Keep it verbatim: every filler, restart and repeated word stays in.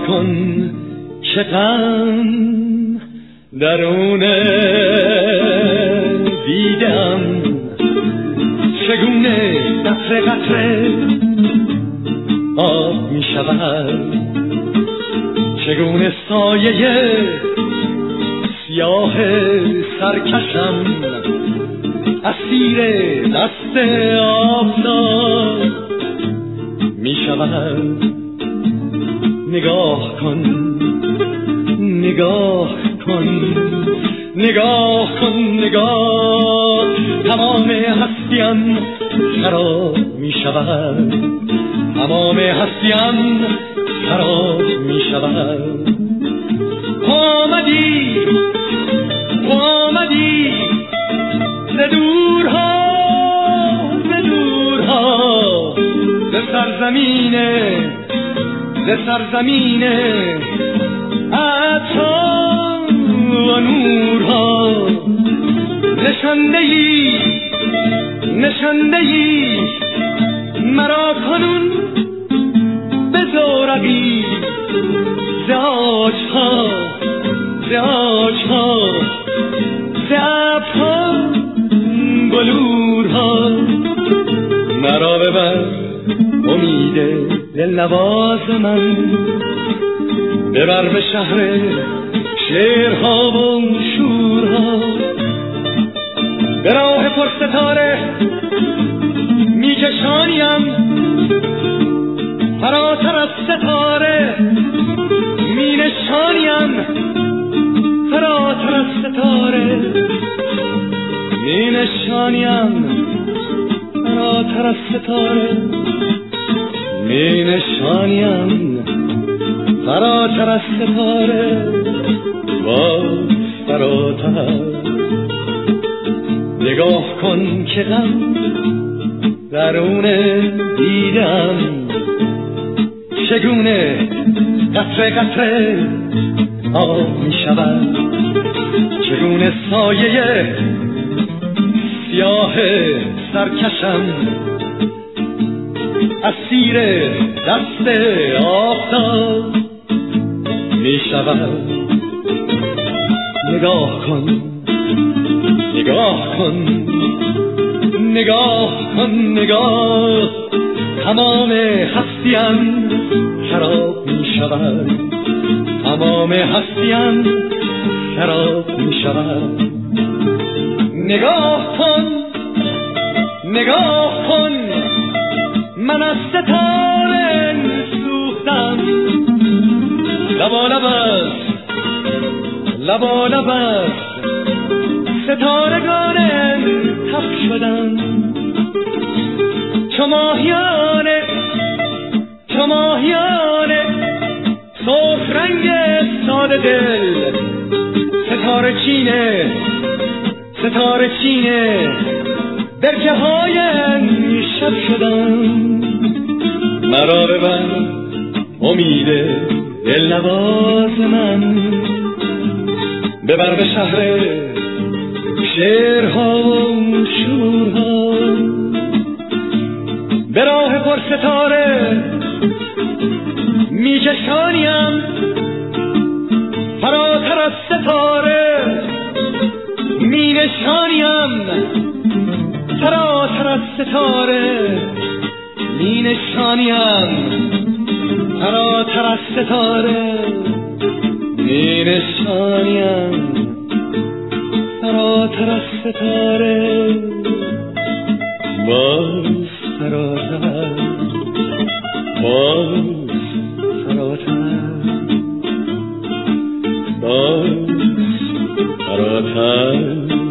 کن که غم درون دیدم، چگونه قطره قطره آب می شود، چگونه سایه سیاه سرکشم اسیر دست آفتاب می شود. نگاه کن نگاه کن نگاه کن نگاه، تمام هستیم خراب می شود، تمام هستیم خراب می شود. آمدی آمدی ز دورها ز دورها ز سرزمین ز سرزمین عطا و نورها، نشاندهی نشاندهی مرا کنون به زورقی ز آجها ز آجها ز ابرها بلورها. مرا ببر امید دلنواز من، ببر به شهر شعرها و شورها، به راه پرستاره میکشانیم فراتر از ستاره، می نشانیم فراتر از ستاره، می نشانیم فراتر از ستاره، می نشانیم فراتر از ستاره، باز فراتر. نگاه کن که غم درون دیدم، چگونه قطره قطره آب می شود، چگونه سایه سیاه سرکشم اسیر دست آفتاب می شود. نگاه کن نگاه کن نگاه کن نگاه، تمام هستیم خراب می شود، تمام هستیم خراب می شود. نگاه کن نگاه کن من از ستاره سوختم، لبالب است لبالب است ستارگان تب شدن، چو ماهیانه چو ماهیانه سرخ رنگ ساده دل، ستاره چینه ستاره چینه برکه های شب شدن. مرا ببر امید دلنواز من، ببر به شهر شعرها و شورها، به راه پر ستاره میکشانیم فراتر از ستاره، می نشانیم فراتر از ستاره، می نشانیم فراتر از ستاره، می نشانیم فراتر از ستاره، باز فراتر باز فراتر باز فراتر.